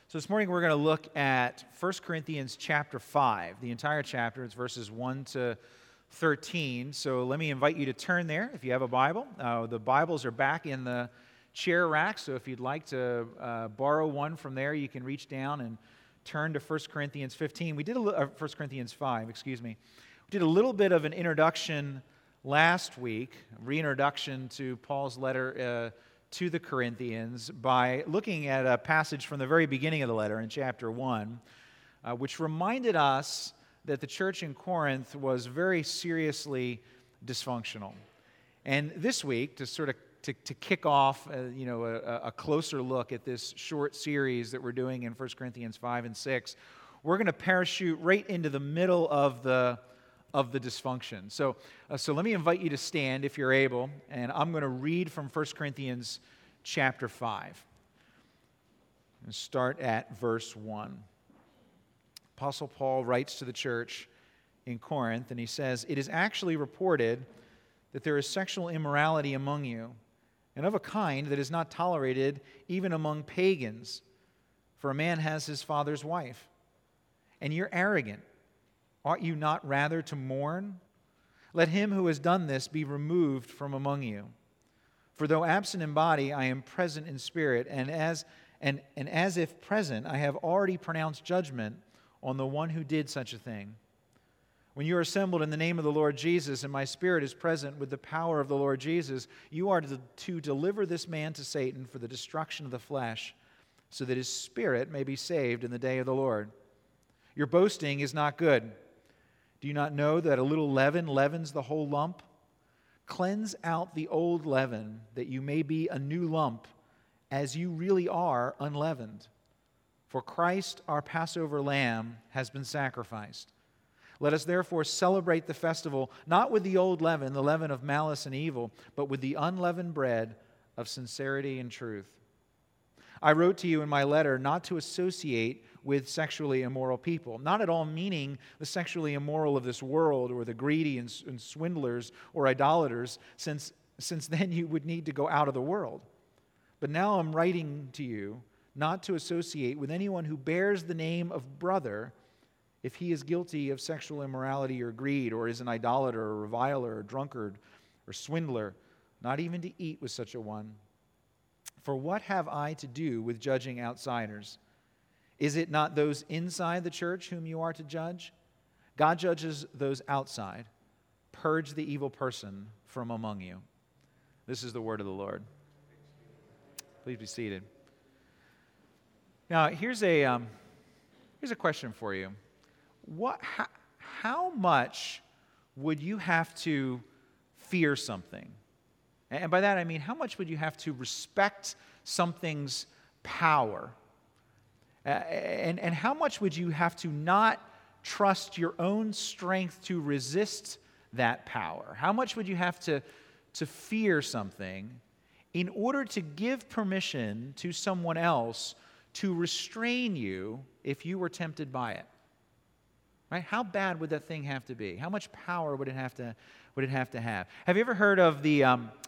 So this morning we're going to look at 1 Corinthians chapter 5, the entire chapter. It's verses 1 to 13. So let me invite you to turn there if you have a Bible. The Bibles are back in the chair rack, so if you'd like to borrow one from there, you can reach down and turn to 1 Corinthians 15. 1 Corinthians 5, excuse me. We did a little bit of an introduction last week, reintroduction to Paul's letter to the Corinthians by looking at a passage from the very beginning of the letter in chapter 1, which reminded us that the church in Corinth was very seriously dysfunctional. And this week, to kick off a closer look at this short series that we're doing in 1 Corinthians 5 and 6, we're going to parachute right into the middle of the dysfunction. So let me invite you to stand if you're able, and I'm going to read from 1 Corinthians chapter 5. And start at verse 1. Apostle Paul writes to the church in Corinth, and he says, "It is actually reported that there is sexual immorality among you, and of a kind that is not tolerated even among pagans, for a man has his father's wife. And you're arrogant. Ought you not rather to mourn? Let him who has done this be removed from among you. For though absent in body, I am present in spirit, and as if present, I have already pronounced judgment on the one who did such a thing. When you are assembled in the name of the Lord Jesus, and my spirit is present with the power of the Lord Jesus, you are to deliver this man to Satan for the destruction of the flesh, so that his spirit may be saved in the day of the Lord. Your boasting is not good. Do you not know that a little leaven leavens the whole lump? Cleanse out the old leaven, that you may be a new lump, as you really are unleavened. For Christ, our Passover lamb, has been sacrificed. Let us therefore celebrate the festival, not with the old leaven, the leaven of malice and evil, but with the unleavened bread of sincerity and truth. I wrote to you in my letter not to associate with sexually immoral people, not at all meaning the sexually immoral of this world or the greedy and swindlers or idolaters, since then you would need to go out of the world. But now I'm writing to you not to associate with anyone who bears the name of brother if he is guilty of sexual immorality or greed, or is an idolater or reviler or drunkard or swindler, not even to eat with such a one. For what have I to do with judging outsiders? Is it not those inside the church whom you are to judge? God judges those outside. Purge the evil person from among you." This is the word of the Lord. Please be seated. Now, here's a question for you. How much would you have to fear something? And by that I mean, how much would you have to respect something's power? And how much would you have to not trust your own strength to resist that power? How much would you have to fear something in order to give permission to someone else to restrain you if you were tempted by it? Right? How bad would that thing have to be? How much power would it have to have? Have you ever heard of the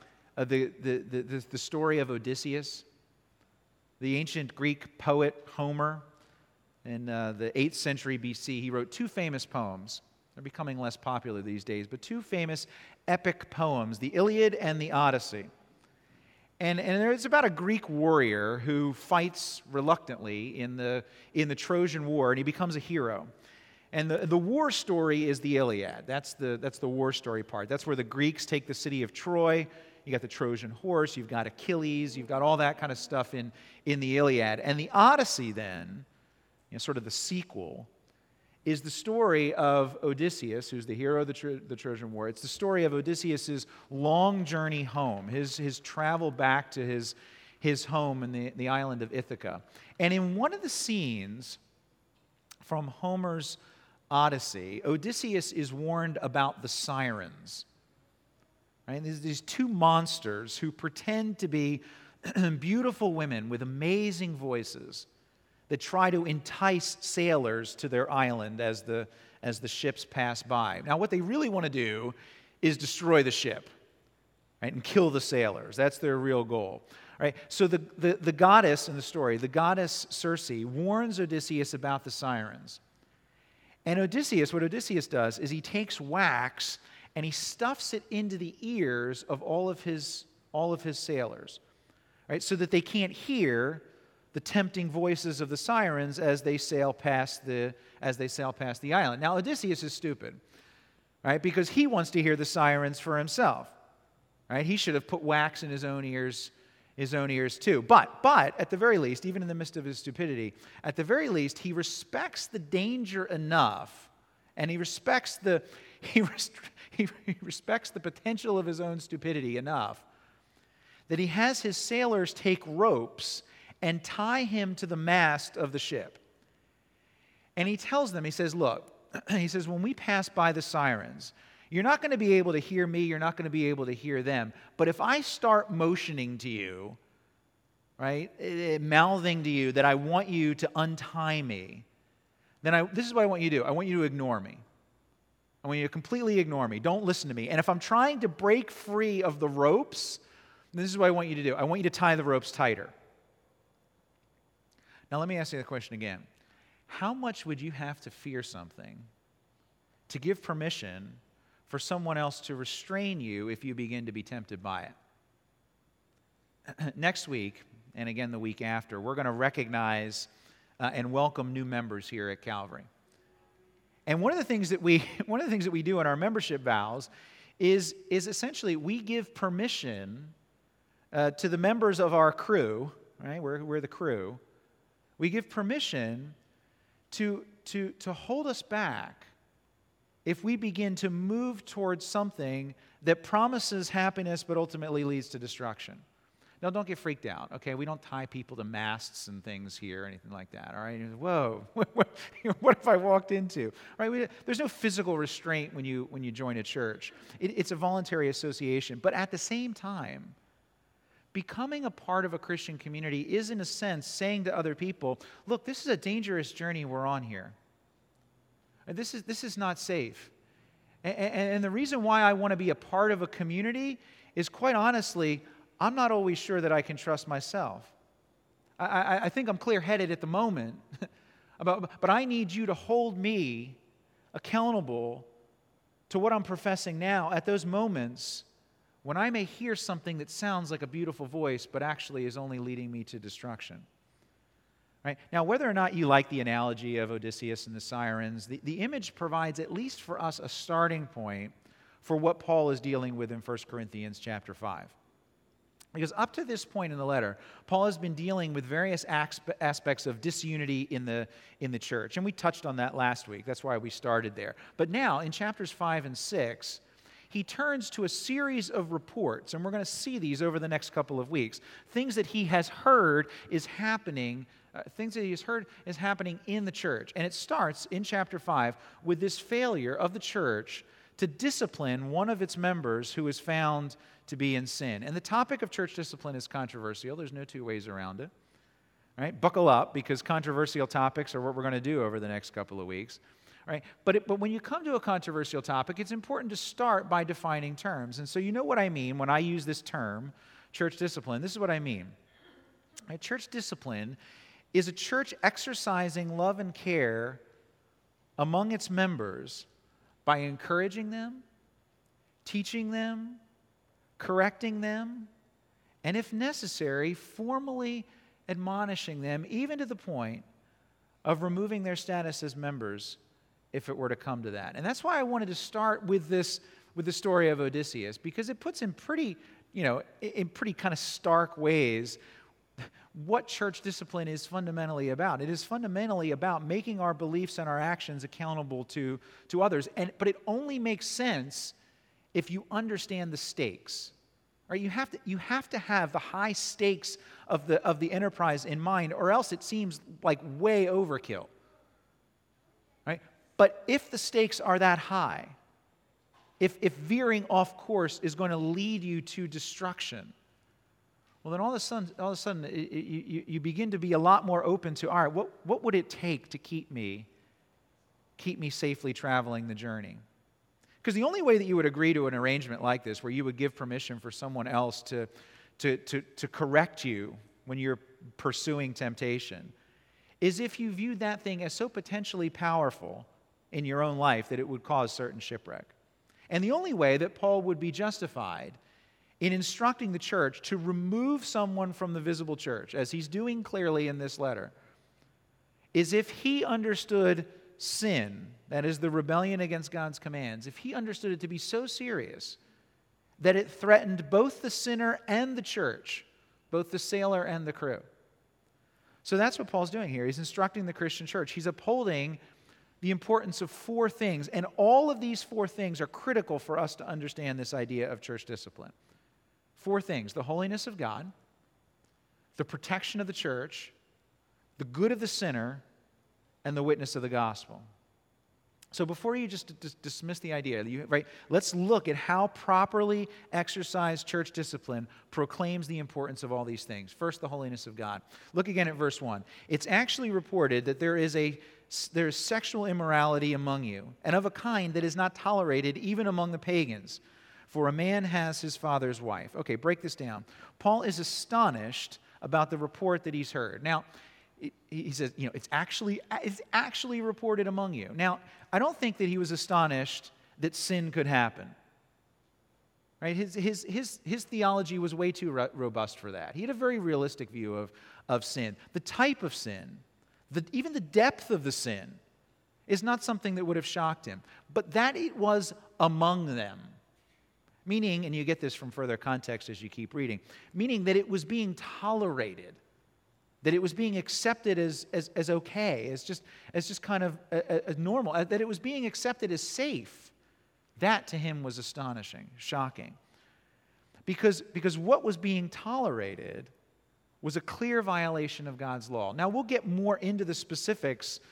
story of Odysseus? The ancient Greek poet Homer, in the 8th century BC, he wrote two famous poems. They're becoming less popular these days, but two famous epic poems, the Iliad and the Odyssey. And it's about a Greek warrior who fights reluctantly in the Trojan War, and he becomes a hero. And the war story is the Iliad. That's the war story part. That's where the Greeks take the city of Troy. You got the Trojan horse, you've got Achilles, you've got all that kind of stuff in the Iliad. And the Odyssey then, sort of the sequel, is the story of Odysseus, who's the hero of the Trojan War. It's the story of Odysseus' long journey home, his travel back to his home in the island of Ithaca. And in one of the scenes from Homer's Odyssey, Odysseus is warned about the sirens. Right? These two monsters who pretend to be beautiful women with amazing voices that try to entice sailors to their island as the ships pass by. Now, what they really want to do is destroy the ship, right, and kill the sailors. That's their real goal. Right? So the goddess in the story, the goddess Circe, warns Odysseus about the sirens. And what Odysseus does is he takes wax and he stuffs it into the ears of all of his sailors, right? So that they can't hear the tempting voices of the sirens as they sail past the island. Now Odysseus is stupid, right? Because he wants to hear the sirens for himself, right? He should have put wax in his own ears too. But at the very least, even in the midst of his stupidity, at the very least, he respects the danger enough, and he respects the potential of his own stupidity enough that he has his sailors take ropes and tie him to the mast of the ship. And he tells them, he says, look, he says, when we pass by the sirens, you're not going to be able to hear me, you're not going to be able to hear them. But if I start motioning to you, right, mouthing to you that I want you to untie me, then this is what I want you to do. I want you to ignore me. I want you to completely ignore me. Don't listen to me. And if I'm trying to break free of the ropes, this is what I want you to do. I want you to tie the ropes tighter. Now let me ask you the question again. How much would you have to fear something to give permission for someone else to restrain you if you begin to be tempted by it? Next week, and again the week after, we're going to recognize and welcome new members here at Calvary. And one of the things that we do in our membership vows is essentially we give permission to the members of our crew, right? We're the crew. We give permission to hold us back if we begin to move towards something that promises happiness but ultimately leads to destruction. Now, don't get freaked out, okay? We don't tie people to masts and things here or anything like that, all right? Whoa, what if I walked into? Right? There's no physical restraint when you join a church. It's a voluntary association. But at the same time, becoming a part of a Christian community is, in a sense, saying to other people, look, this is a dangerous journey we're on here. And this is not safe. And the reason why I want to be a part of a community is, quite honestly, I'm not always sure that I can trust myself. I think I'm clear-headed at the moment, but I need you to hold me accountable to what I'm professing now at those moments when I may hear something that sounds like a beautiful voice but actually is only leading me to destruction. Right? Now, whether or not you like the analogy of Odysseus and the sirens, the image provides, at least for us, a starting point for what Paul is dealing with in 1 Corinthians chapter 5. Because up to this point in the letter, Paul has been dealing with various aspects of disunity in the church. And we touched on that last week. That's why we started there. But now, in chapters 5 and 6, he turns to a series of reports, and we're going to see these over the next couple of weeks. Things that he has heard is happening, in the church. And it starts in chapter 5 with this failure of the church to discipline one of its members who is found to be in sin. And the topic of church discipline is controversial. There's no two ways around it. Right? Buckle up, because controversial topics are what we're going to do over the next couple of weeks. Right? But when you come to a controversial topic, it's important to start by defining terms. And so you know what I mean when I use this term, church discipline. This is what I mean. Right? Church discipline is a church exercising love and care among its members by encouraging them, teaching them, correcting them, and if necessary, formally admonishing them, even to the point of removing their status as members if it were to come to that. And that's why I wanted to start with the story of Odysseus, because it puts in pretty kind of stark ways what church discipline is fundamentally about. It is fundamentally about making our beliefs and our actions accountable to others. But it only makes sense if you understand the stakes. Right? You have to have the high stakes of the enterprise in mind, or else it seems like way overkill. Right? But if the stakes are that high, if veering off course is going to lead you to destruction, well, then all of a sudden, you begin to be a lot more open to, all right, what would it take to keep me safely traveling the journey? Because the only way that you would agree to an arrangement like this, where you would give permission for someone else to to correct you when you're pursuing temptation is if you viewed that thing as so potentially powerful in your own life that it would cause certain shipwreck. And the only way that Paul would be justified in instructing the church to remove someone from the visible church, as he's doing clearly in this letter, is if he understood sin, that is the rebellion against God's commands, if he understood it to be so serious that it threatened both the sinner and the church, both the sailor and the crew. So that's what Paul's doing here. He's instructing the Christian church. He's upholding the importance of four things, and all of these four things are critical for us to understand this idea of church discipline. Four things: the holiness of God, the protection of the church, the good of the sinner, and the witness of the gospel. So before you just dismiss the idea, right, let's look at how properly exercised church discipline proclaims the importance of all these things. First, the holiness of God. Look again at verse 1. It's actually reported that there is sexual immorality among you, and of a kind that is not tolerated even among the pagans. For a man has his father's wife. Okay, break this down. Paul is astonished about the report that he's heard. Now, he says, it's actually reported among you. Now, I don't think that he was astonished that sin could happen. Right? His theology was way too robust for that. He had a very realistic view of sin. The type of sin, even the depth of the sin, is not something that would have shocked him. But that it was among them. Meaning, and you get this from further context as you keep reading, meaning that it was being tolerated, that it was being accepted as okay, as just kind of as normal, that it was being accepted as safe. That to him was astonishing, shocking. Because what was being tolerated was a clear violation of God's law. Now, we'll get more into the specifics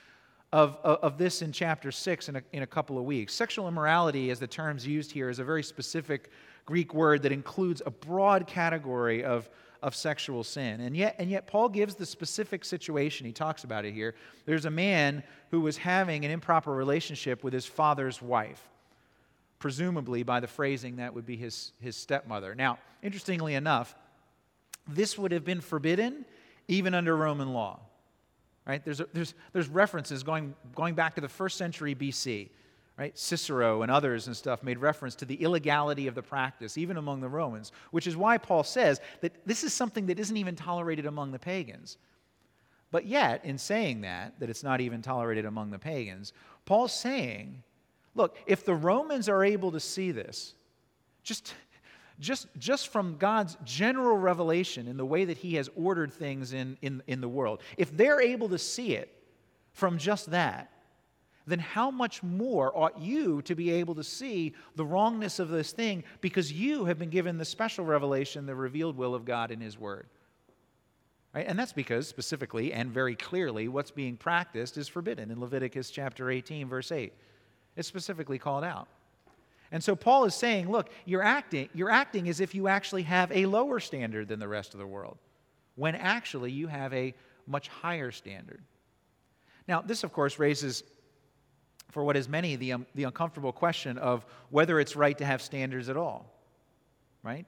of this in chapter 6 in a couple of weeks. Sexual immorality, as the term's used here, is a very specific Greek word that includes a broad category of sexual sin. And yet Paul gives the specific situation. He talks about it here. There's a man who was having an improper relationship with his father's wife. Presumably, by the phrasing, that would be his stepmother. Now, interestingly enough, this would have been forbidden even under Roman law. Right? There's references going back to the 1st century BC. Right? Cicero and others and stuff made reference to the illegality of the practice, even among the Romans, which is why Paul says that this is something that isn't even tolerated among the pagans. But yet, in saying that it's not even tolerated among the pagans, Paul's saying, look, if the Romans are able to see this, just from God's general revelation in the way that he has ordered things in the world, if they're able to see it from just that, then how much more ought you to be able to see the wrongness of this thing because you have been given the special revelation, the revealed will of God in his word. Right? And that's because specifically and very clearly what's being practiced is forbidden in Leviticus chapter 18, verse 8. It's specifically called out. And so Paul is saying, look, you're acting as if you actually have a lower standard than the rest of the world, when actually you have a much higher standard. Now, this, of course, raises, for what is many, the uncomfortable question of whether it's right to have standards at all. Right?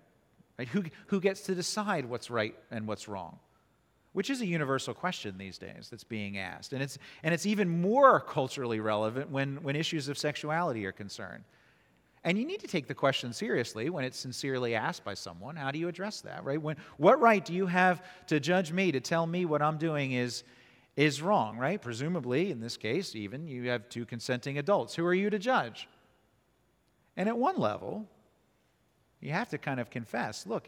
Who gets to decide what's right and what's wrong? Which is a universal question these days that's being asked. And it's even more culturally relevant when issues of sexuality are concerned. And you need to take the question seriously when it's sincerely asked by someone. How do you address that, right? What right do you have to judge me, to tell me what I'm doing is wrong, right? Presumably, in this case, even, you have two consenting adults. Who are you to judge? And at one level, you have to kind of confess, look,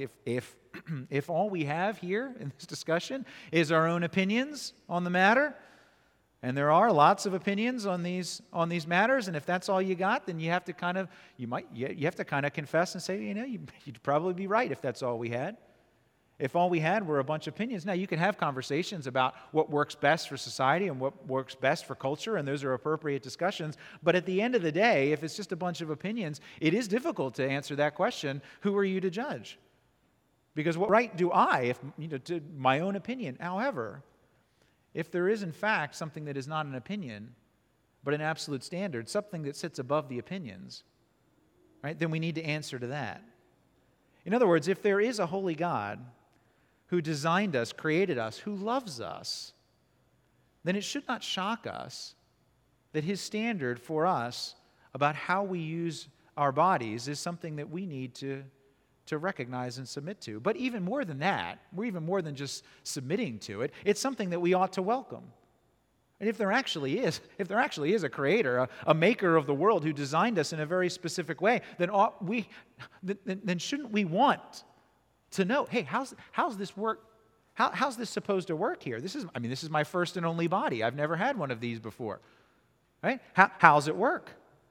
if all we have here in this discussion is our own opinions on the matter, and there are lots of opinions on these matters, and if that's all you got, then you have to kind of confess and say, you'd probably be right if that's all we had. If all we had were a bunch of opinions. Now, you can have conversations about what works best for society and what works best for culture, and those are appropriate discussions. But at the end of the day, if it's just a bunch of opinions, it is difficult to answer that question, who are you to judge? Because what right do I, to my own opinion? However, if there is, in fact, something that is not an opinion, but an absolute standard, something that sits above the opinions, right, then we need to answer to that. In other words, if there is a holy God who designed us, created us, who loves us, then it should not shock us that his standard for us about how we use our bodies is something that we need to recognize and submit to. But even more than that, we're even more than just submitting to it, it's something that we ought to welcome. And if there actually is a creator, a maker of the world who designed us in a very specific way, then shouldn't we want to know, hey, how's this work? How's this supposed to work here? This is my first and only body. I've never had one of these before. Right? How's it work?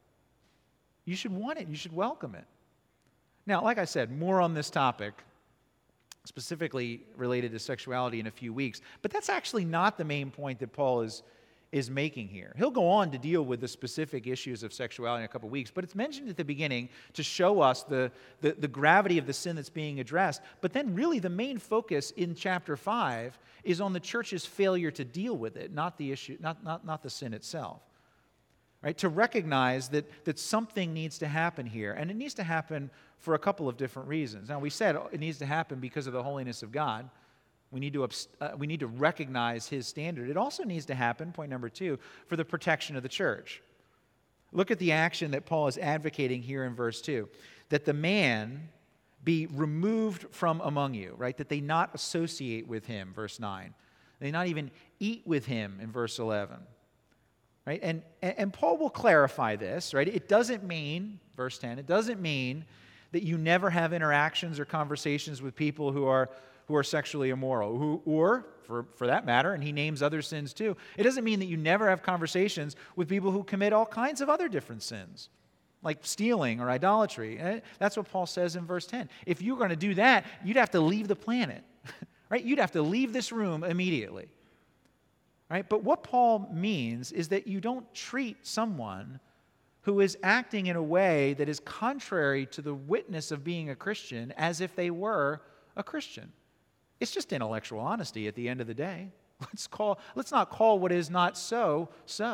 You should want it. You should welcome it. Now, like I said, more on this topic, specifically related to sexuality in a few weeks, but that's actually not the main point that Paul is making here. He'll go on to deal with the specific issues of sexuality in a couple of weeks, but it's mentioned at the beginning to show us the gravity of the sin that's being addressed. But then really the main focus in chapter 5 is on the church's failure to deal with it, not the issue, not the sin itself. Right? To recognize that something needs to happen here, and it needs to happen for a couple of different reasons. Now, we said it needs to happen because of the holiness of God. We need to recognize his standard. It also needs to happen, point number 2, for the protection of the church. Look at the action that Paul is advocating here in verse 2, that the man be removed from among you, right? That they not associate with him, verse 9. They not even eat with him in verse 11. Right? And Paul will clarify this, right? It doesn't mean, verse 10, it doesn't mean that you never have interactions or conversations with people who are sexually immoral, or for that matter, and he names other sins too. It doesn't mean that you never have conversations with people who commit all kinds of other different sins, like stealing or idolatry. That's what Paul says in verse 10. If you're going to do that, you'd have to leave the planet, right? You'd have to leave this room immediately. Right? But what Paul means is that you don't treat someone who is acting in a way that is contrary to the witness of being a Christian as if they were a Christian. It's just intellectual honesty at the end of the day. Let's not call what is not so,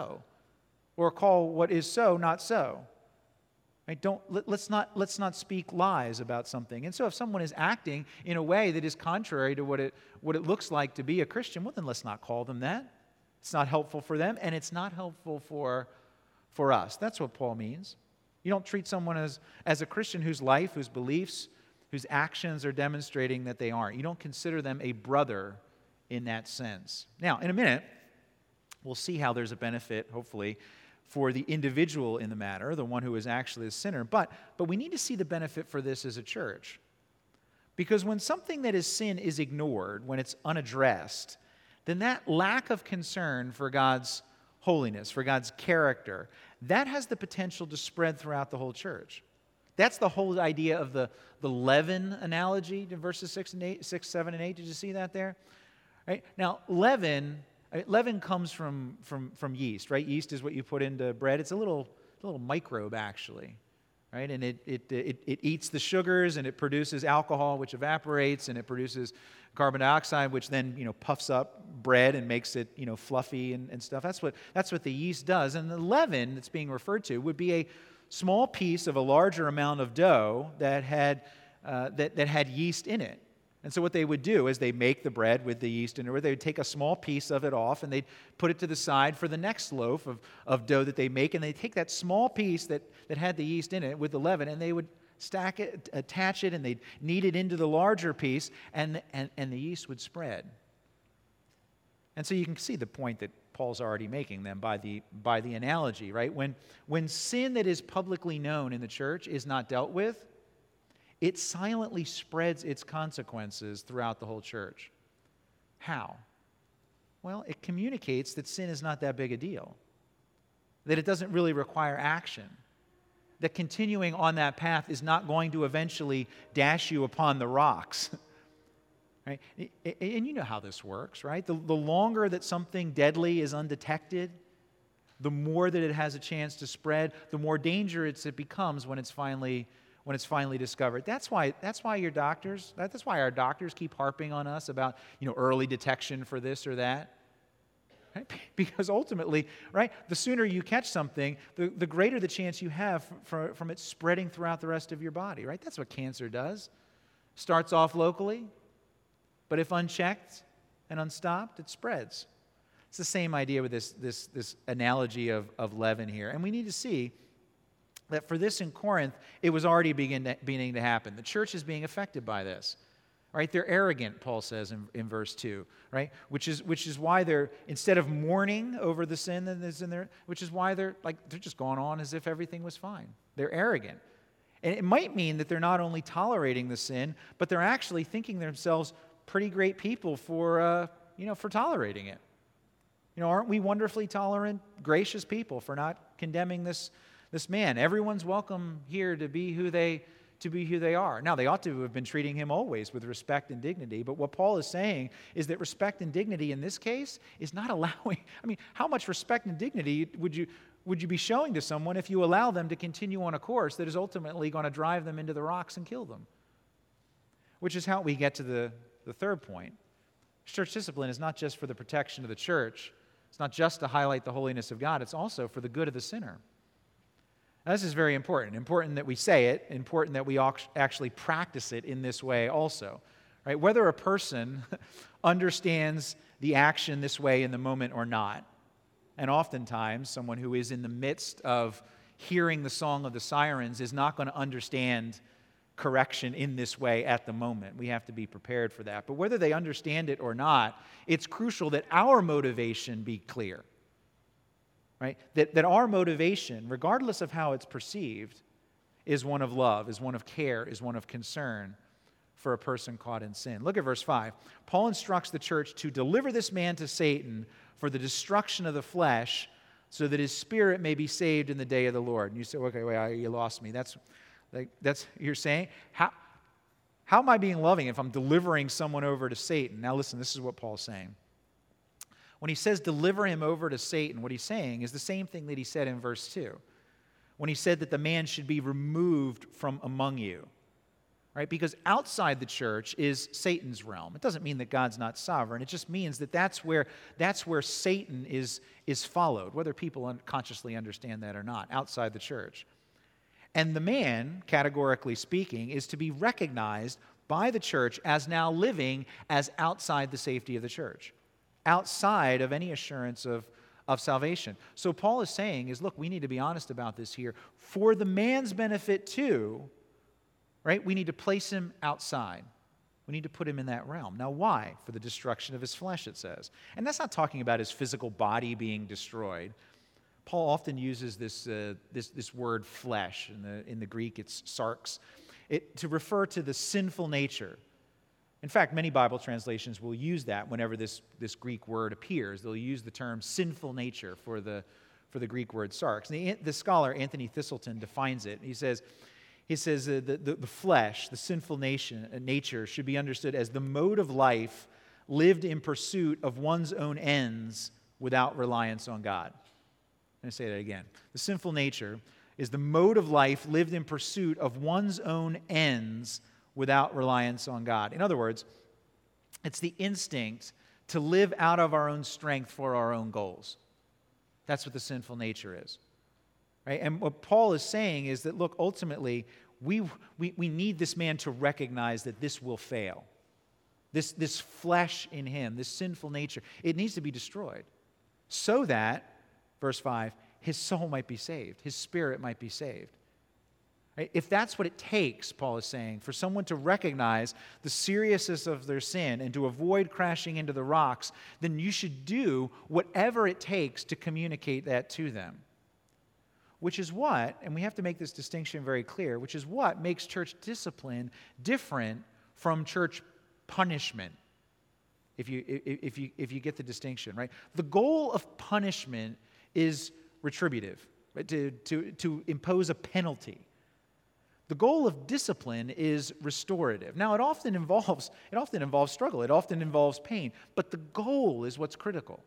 or call what is so not so. Right? Let's not speak lies about something. And so if someone is acting in a way that is contrary to what it looks like to be a Christian, well, then let's not call them that. It's not helpful for them, and it's not helpful for us. That's what Paul means. You don't treat someone as a Christian whose life, whose beliefs, whose actions are demonstrating that they aren't. You don't consider them a brother in that sense. Now, in a minute, we'll see how there's a benefit, hopefully, for the individual in the matter, the one who is actually a sinner. But we need to see the benefit for this as a church. Because when something that is sin is ignored, when it's unaddressed, then that lack of concern for God's holiness, for God's character, that has the potential to spread throughout the whole church. That's the whole idea of the leaven analogy in verses 6, 7, and 8. Did you see that there? Right? Now, leaven comes from yeast, right? Yeast is what you put into bread. It's a little microbe, actually. Right? And it eats the sugars, and it produces alcohol, which evaporates, and it produces carbon dioxide, which then puffs up bread and makes it fluffy and stuff. That's what the yeast does. And the leaven that's being referred to would be a small piece of a larger amount of dough that had yeast in it. And so what they would do is they make the bread with the yeast in it, or they would take a small piece of it off and they'd put it to the side for the next loaf of dough that they make, and they take that small piece that had the yeast in it with the leaven, and they would stack it, attach it, and they'd knead it into the larger piece, and the yeast would spread. And so you can see the point that Paul's already making then by the analogy, right? When sin that is publicly known in the church is not dealt with, it silently spreads its consequences throughout the whole church. How? Well, it communicates that sin is not that big a deal, that it doesn't really require action, that continuing on that path is not going to eventually dash you upon the rocks. Right? And you know how this works, right? The longer that something deadly is undetected, the more that it has a chance to spread, the more dangerous it becomes when it's finally discovered. That's why our doctors keep harping on us about early detection for this or that. Right? Because ultimately, right, the sooner you catch something, the greater the chance you have from it spreading throughout the rest of your body. Right? That's what cancer does. Starts off locally, but if unchecked and unstopped, it spreads. It's the same idea with this analogy of leaven here. And we need to see that for this in Corinth, it was already beginning to happen. The church is being affected by this. Right? They're arrogant, Paul says in verse 2, right? Which is why they're, instead of mourning over the sin that is in there, which is why they're just going on as if everything was fine. They're arrogant. And it might mean that they're not only tolerating the sin, but they're actually thinking themselves pretty great people for tolerating it. Aren't we wonderfully tolerant, gracious people for not condemning this man? Everyone's welcome here to be who they are. Now, they ought to have been treating him always with respect and dignity, but what Paul is saying is that respect and dignity in this case is not allowing, how much respect and dignity would you be showing to someone if you allow them to continue on a course that is ultimately going to drive them into the rocks and kill them? Which is how we get to the third point. Church discipline is not just for the protection of the church. It's not just to highlight the holiness of God. It's also for the good of the sinner. Now, this is very important. Important that we say it. Important that we actually practice it in this way also. Right? Whether a person understands the action this way in the moment or not, and oftentimes someone who is in the midst of hearing the song of the sirens is not going to understand correction in this way at the moment. We have to be prepared for that. But whether they understand it or not, it's crucial that our motivation be clear. Right? That our motivation, regardless of how it's perceived, is one of love, is one of care, is one of concern for a person caught in sin. Look at verse 5. Paul instructs the church to deliver this man to Satan for the destruction of the flesh, so that his spirit may be saved in the day of the Lord. And you say, okay, wait, you lost me. That's you're saying? How am I being loving if I'm delivering someone over to Satan? Now listen, this is what Paul's saying. When he says deliver him over to Satan, what he's saying is the same thing that he said in verse 2. When he said that the man should be removed from among you. Right? Because outside the church is Satan's realm. It doesn't mean that God's not sovereign. It just means that that's where Satan is followed, whether people unconsciously understand that or not, outside the church. And the man, categorically speaking, is to be recognized by the church as now living as outside the safety of the church, outside of any assurance of salvation. So Paul is saying is, look, we need to be honest about this here. For the man's benefit too, right, we need to place him outside. We need to put him in that realm. Now why? For the destruction of his flesh, it says. And that's not talking about his physical body being destroyed. Paul often uses this word flesh. In the Greek, it's sarx, to refer to the sinful nature. In fact, many Bible translations will use that whenever this Greek word appears. They'll use the term sinful nature for the Greek word sarx. And the scholar Anthony Thistleton defines it. He says the flesh, the sinful nature, should be understood as the mode of life lived in pursuit of one's own ends without reliance on God. I'm going to say that again. The sinful nature is the mode of life lived in pursuit of one's own ends without reliance on God. In other words, it's the instinct to live out of our own strength for our own goals. That's what the sinful nature is. Right? And what Paul is saying is that, look, ultimately, we need this man to recognize that this will fail. This flesh in him, this sinful nature, it needs to be destroyed so that, verse 5, his soul might be saved, his spirit might be saved. Right? If that's what it takes, Paul is saying, for someone to recognize the seriousness of their sin and to avoid crashing into the rocks, then you should do whatever it takes to communicate that to them. Which is what, and we have to make this distinction very clear, which is what makes church discipline different from church punishment, if you get the distinction, right? The goal of punishment is retributive, right? To impose a penalty. The goal of discipline is restorative. Now, it often involves struggle. It often involves pain. But the goal is what's critical.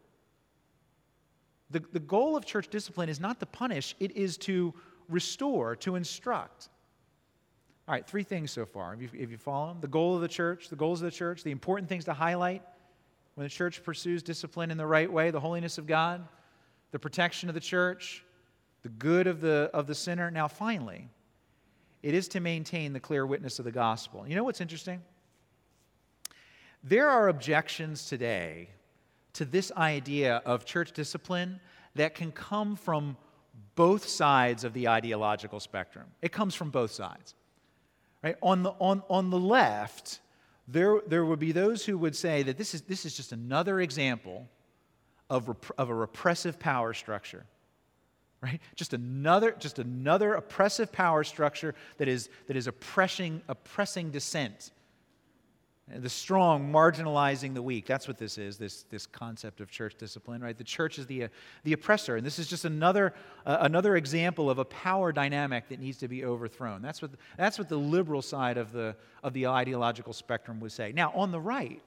The goal of church discipline is not to punish. It is to restore, to instruct. All right, 3 things so far. If you follow them, the goals of the church, the important things to highlight when the church pursues discipline in the right way, the holiness of God, the protection of the church, the good of the sinner. Now, finally, It is to maintain the clear witness of the gospel. You know what's interesting? There are objections today to this idea of church discipline that can come from both sides of the ideological spectrum. It comes from both sides. Right? On the left, there would be those who would say that this is just another example of a repressive power structure. Right? Just another oppressive power structure that is oppressing dissent. The strong marginalizing the weak. That's what this is, this concept of church discipline, right? The church is the oppressor, and this is just another example of a power dynamic that needs to be overthrown. That's what the liberal side of the ideological spectrum would say. Now, on the right,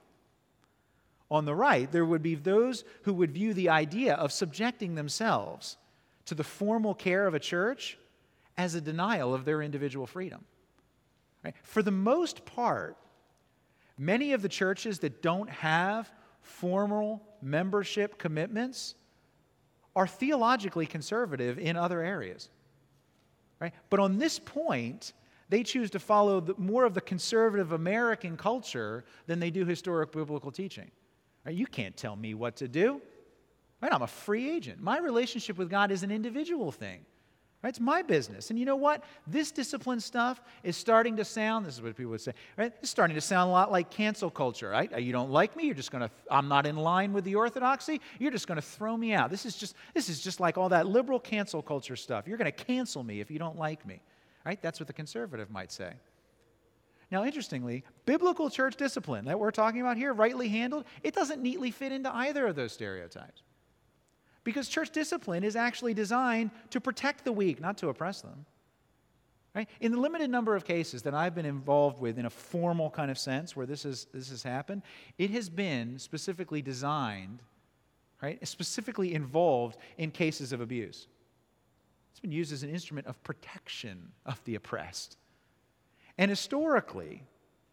there would be those who would view the idea of subjecting themselves to the formal care of a church as a denial of their individual freedom. Right? For the most part, many of the churches that don't have formal membership commitments are theologically conservative in other areas. Right? But on this point, they choose to follow more of the conservative American culture than they do historic biblical teaching. Right? You can't tell me what to do. Right? I'm a free agent. My relationship with God is an individual thing. Right? It's my business. And you know what? This discipline stuff is starting to sound, this is what people would say, right? It's starting to sound a lot like cancel culture, right? You don't like me, I'm not in line with the orthodoxy, you're just going to throw me out. This is just like all that liberal cancel culture stuff. You're going to cancel me if you don't like me. Right? That's what the conservative might say. Now, interestingly, biblical church discipline that we're talking about here, rightly handled, it doesn't neatly fit into either of those stereotypes. Because church discipline is actually designed to protect the weak, not to oppress them. Right? In the limited number of cases that I've been involved with in a formal kind of sense where this has happened, it has been specifically designed, right, specifically involved in cases of abuse. It's been used as an instrument of protection of the oppressed. And historically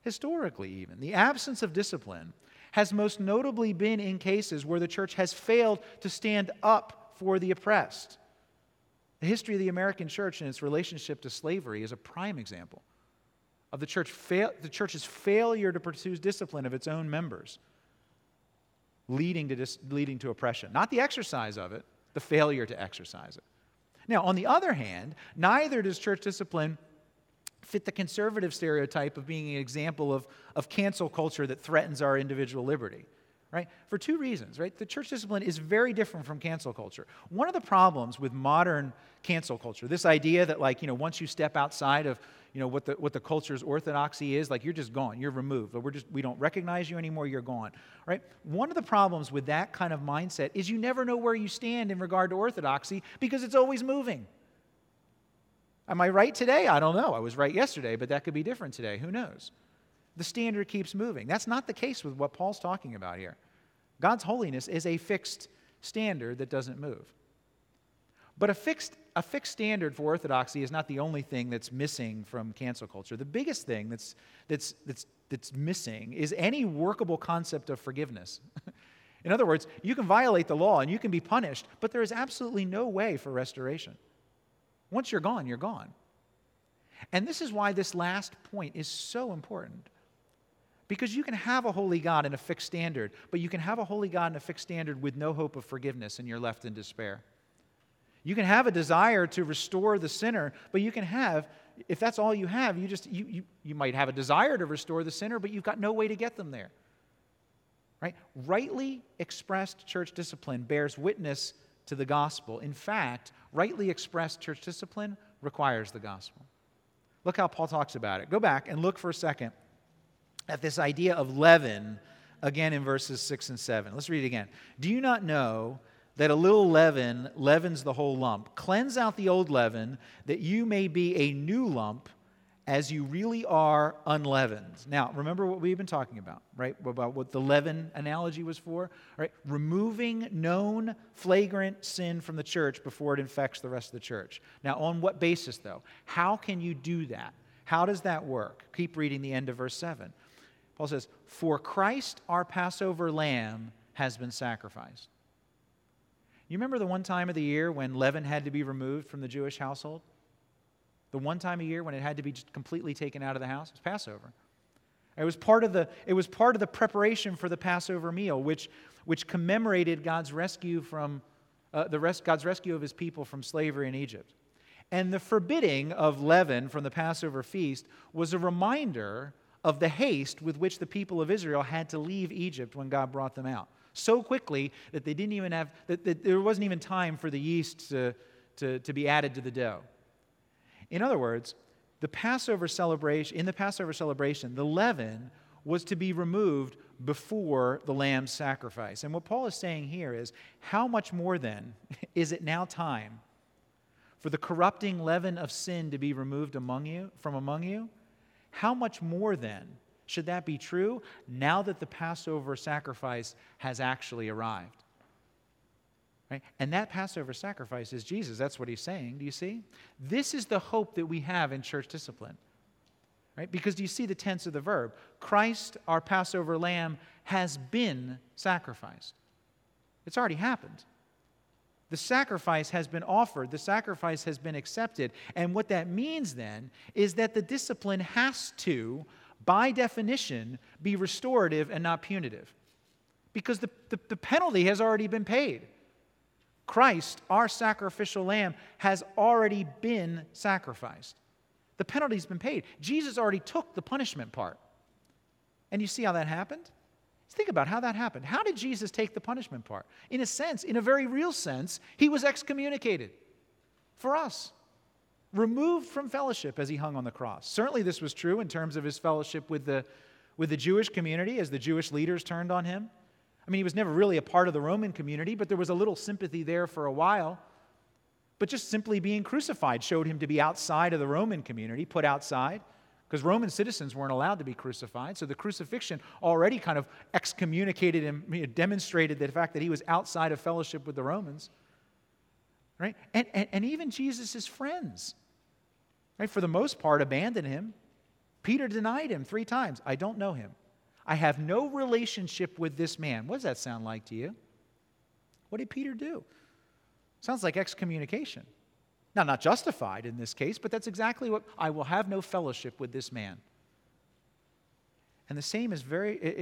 even, the absence of discipline has most notably been in cases where the church has failed to stand up for the oppressed. The history of the American church and its relationship to slavery is a prime example of the church's failure to pursue discipline of its own members, leading to oppression. Not the exercise of it, the failure to exercise it. Now, on the other hand, neither does church discipline fit the conservative stereotype of being an example of cancel culture that threatens our individual liberty, right? For two reasons, right? The church discipline is very different from cancel culture. One of the problems with modern cancel culture, this idea that once you step outside of what the culture's orthodoxy is, you're just gone, you're removed, we don't recognize you anymore, you're gone, right? One of the problems with that kind of mindset is you never know where you stand in regard to orthodoxy because it's always moving. Am I right today? I don't know. I was right yesterday, but that could be different today. Who knows? The standard keeps moving. That's not the case with what Paul's talking about here. God's holiness is a fixed standard that doesn't move. But a fixed standard for orthodoxy is not the only thing that's missing from cancel culture. The biggest thing that's missing is any workable concept of forgiveness. In other words, you can violate the law and you can be punished, but there is absolutely no way for restoration. Once you're gone, you're gone. And this is why this last point is so important. Because you can have a holy God and a fixed standard, but you can have a holy God and a fixed standard with no hope of forgiveness and you're left in despair. You can have a desire to restore the sinner, but you can have, if that's all you have, you might have a desire to restore the sinner, but you've got no way to get them there. Right? Rightly expressed church discipline bears witness to the gospel. In fact, rightly expressed church discipline requires the gospel. Look how Paul talks about it. Go back and look for a second at this idea of leaven again in verses 6 and 7. Let's read it again. Do you not know that a little leaven leavens the whole lump? Cleanse out the old leaven, that you may be a new lump, as you really are unleavened. Now, remember what we've been talking about, right? About what the leaven analogy was for, right? Removing known flagrant sin from the church before it infects the rest of the church. Now, on what basis, though? How can you do that? How does that work? Keep reading the end of verse 7. Paul says, "For Christ, our Passover lamb, has been sacrificed." You remember the one time of the year when leaven had to be removed from the Jewish household? The one time a year when it had to be just completely taken out of the house was Passover. It was part of the preparation for the Passover meal, which commemorated God's rescue from God's rescue of his people from slavery in Egypt. And the forbidding of leaven from the Passover feast was a reminder of the haste with which the people of Israel had to leave Egypt when God brought them out. So quickly that they didn't even have that there wasn't even time for the yeast to be added to the dough. In other words, in the Passover celebration, the leaven was to be removed before the lamb's sacrifice. And what Paul is saying here is, how much more then is it now time for the corrupting leaven of sin to be removed from among you? How much more then should that be true now that the Passover sacrifice has actually arrived? Right? And that Passover sacrifice is Jesus. That's what he's saying. Do you see? This is the hope that we have in church discipline. Right? Because do you see the tense of the verb? Christ, our Passover lamb, has been sacrificed. It's already happened. The sacrifice has been offered. The sacrifice has been accepted. And what that means then is that the discipline has to, by definition, be restorative and not punitive. Because the penalty has already been paid. Christ, our sacrificial lamb, has already been sacrificed. The penalty's been paid. Jesus already took the punishment part. And you see how that happened? Think about how that happened. How did Jesus take the punishment part? In a sense, in a very real sense, he was excommunicated for us, removed from fellowship as he hung on the cross. Certainly this was true in terms of his fellowship with the Jewish community as the Jewish leaders turned on him. I mean, he was never really a part of the Roman community, but there was a little sympathy there for a while. But just simply being crucified showed him to be outside of the Roman community, put outside, because Roman citizens weren't allowed to be crucified. So the crucifixion already kind of excommunicated him, demonstrated the fact that he was outside of fellowship with the Romans. Right? And even Jesus' friends, right, for the most part, abandoned him. Peter denied him 3 times. I don't know him. I have no relationship with this man. What does that sound like to you? What did Peter do? Sounds like excommunication. Now, not justified in this case, but that's exactly what, I will have no fellowship with this man. And the same is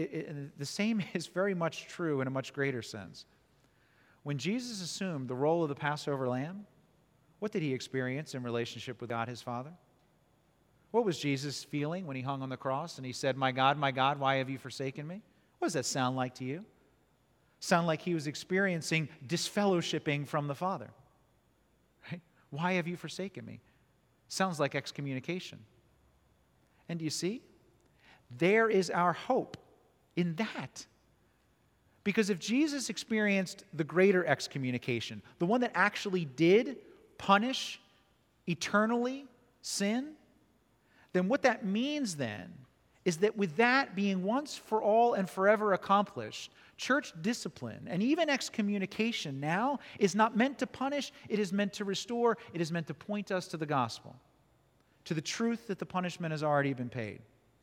very much true in a much greater sense. When Jesus assumed the role of the Passover lamb, what did he experience in relationship with God his Father? What was Jesus feeling when he hung on the cross and he said, my God, why have you forsaken me? What does that sound like to you? Sound like he was experiencing disfellowshipping from the Father. Right? Why have you forsaken me? Sounds like excommunication. And do you see? There is our hope in that. Because if Jesus experienced the greater excommunication, the one that actually did punish eternally sin, then what that means then is that with that being once for all and forever accomplished, church discipline and even excommunication now is not meant to punish, it is meant to restore, it is meant to point us to the gospel, to the truth that the punishment has already been paid.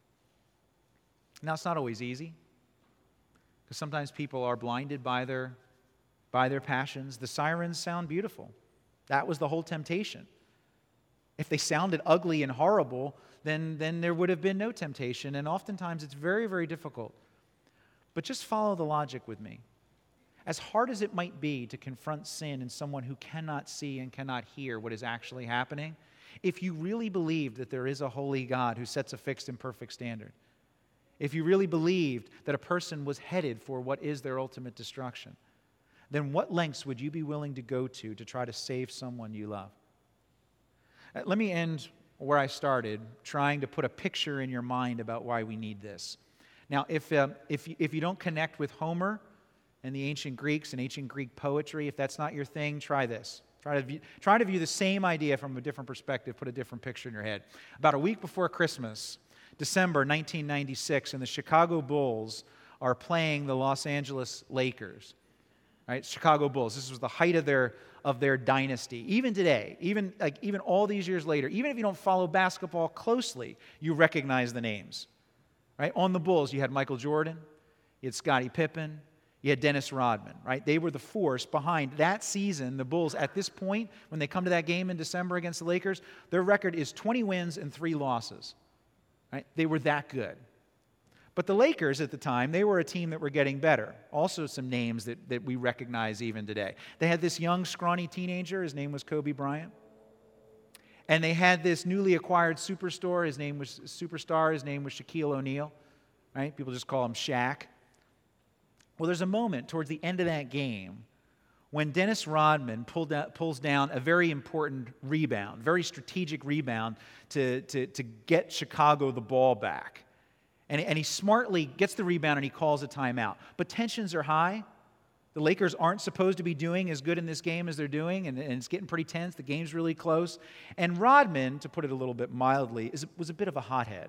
Now, it's not always easy, because sometimes people are blinded by their passions. The sirens sound beautiful. That was the whole temptation. If they sounded ugly and horrible, then there would have been no temptation. And oftentimes it's very, very difficult. But just follow the logic with me. As hard as it might be to confront sin in someone who cannot see and cannot hear what is actually happening, if you really believe that there is a holy God who sets a fixed and perfect standard, if you really believed that a person was headed for what is their ultimate destruction, then what lengths would you be willing to go to try to save someone you love? Let me end where I started, trying to put a picture in your mind about why we need this. Now, if you don't connect with Homer and the ancient Greeks and ancient Greek poetry, if that's not your thing, try this. Try to view the same idea from a different perspective, put a different picture in your head. About a week before Christmas, December 1996, and the Chicago Bulls are playing the Los Angeles Lakers. Right? Chicago Bulls. This was the height of their dynasty. Even today, even all these years later, even if you don't follow basketball closely, you recognize the names. Right? On the Bulls, you had Michael Jordan, you had Scottie Pippen, You had Dennis Rodman, right? They were the force behind that season. The Bulls, at this point, when they come to that game in December against the Lakers, their record is 20 wins and 3 losses, right? They were that good. But the Lakers at the time, they were a team that were getting better. Also some names that we recognize even today. They had this young, scrawny teenager. His name was Kobe Bryant. And they had this newly acquired superstar. His name was Shaquille O'Neal, right? People just call him Shaq. Well, there's a moment towards the end of that game when Dennis Rodman pulls down a very important rebound, very strategic rebound to get Chicago the ball back. And he smartly gets the rebound and he calls a timeout. But tensions are high. The Lakers aren't supposed to be doing as good in this game as they're doing, and it's getting pretty tense. The game's really close. And Rodman, to put it a little bit mildly, was a bit of a hothead.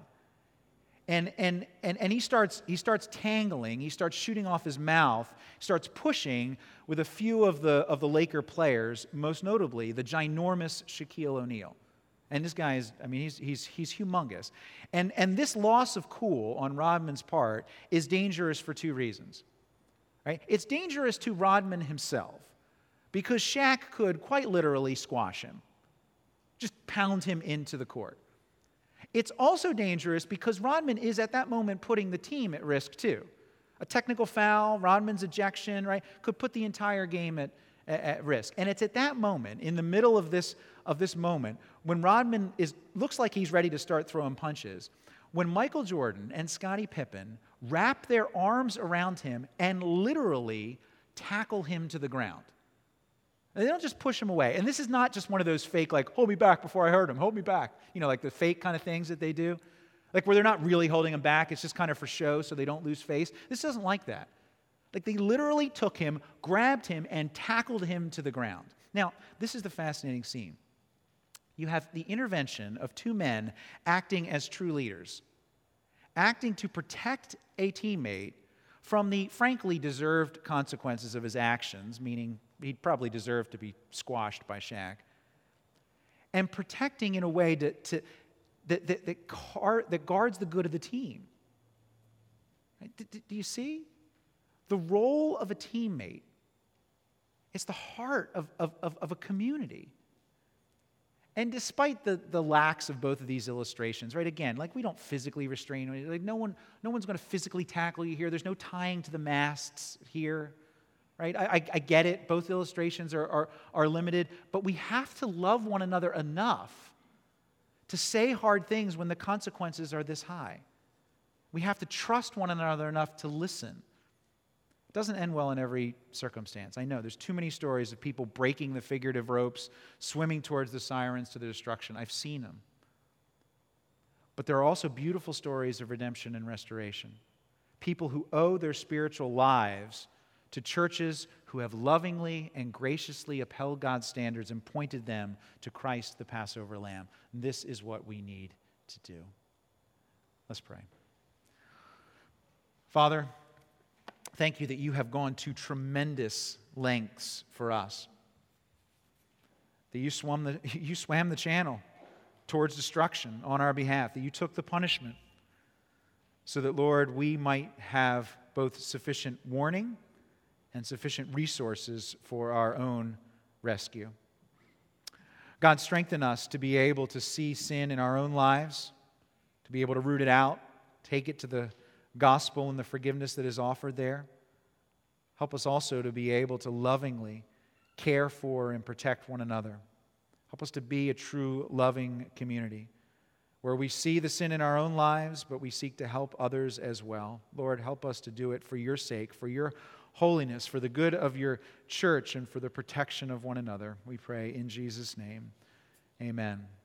And he starts tangling, he starts shooting off his mouth, starts pushing with a few of the Laker players, most notably the ginormous Shaquille O'Neal. And this guy is, he's humongous. And this loss of cool on Rodman's part is dangerous for 2 reasons. Right? It's dangerous to Rodman himself because Shaq could quite literally squash him, just pound him into the court. It's also dangerous because Rodman is at that moment putting the team at risk too. A technical foul, Rodman's ejection, right, could put the entire game at risk. And it's at that moment, in the middle of this moment, when Rodman looks like he's ready to start throwing punches, when Michael Jordan and Scottie Pippen wrap their arms around him and literally tackle him to the ground. And they don't just push him away. And this is not just one of those fake, like, hold me back before I hurt him, hold me back. You know, like the fake kind of things that they do. Like where they're not really holding him back, it's just kind of for show so they don't lose face. This doesn't like that. Like they literally took him, grabbed him, and tackled him to the ground. Now, this is the fascinating scene. You have the intervention of 2 men acting as true leaders, acting to protect a teammate from the frankly deserved consequences of his actions, meaning he'd probably deserve to be squashed by Shaq, and protecting in a way that guards the good of the team. Right? Do you see? The role of a teammate is the heart of a community. And despite the lacks of both of these illustrations, right, again, like we don't physically restrain, like no one's going to physically tackle you here. There's no tying to the masts here, right? I get it. Both illustrations are limited, but we have to love one another enough to say hard things when the consequences are this high. We have to trust one another enough to listen. It doesn't end well in every circumstance. I know there's too many stories of people breaking the figurative ropes, swimming towards the sirens to their destruction. I've seen them. But there are also beautiful stories of redemption and restoration. People who owe their spiritual lives to churches who have lovingly and graciously upheld God's standards and pointed them to Christ, the Passover Lamb. This is what we need to do. Let's pray. Father, thank you that you have gone to tremendous lengths for us. That you swam the channel towards destruction on our behalf. That you took the punishment so that, Lord, we might have both sufficient warning and sufficient resources for our own rescue. God, strengthen us to be able to see sin in our own lives, to be able to root it out, take it to the gospel and the forgiveness that is offered there. Help us also to be able to lovingly care for and protect one another. Help us to be a true loving community where we see the sin in our own lives, but we seek to help others as well. Lord, help us to do it for your sake, for your holiness, for the good of your church, and for the protection of one another. We pray in Jesus' name. Amen.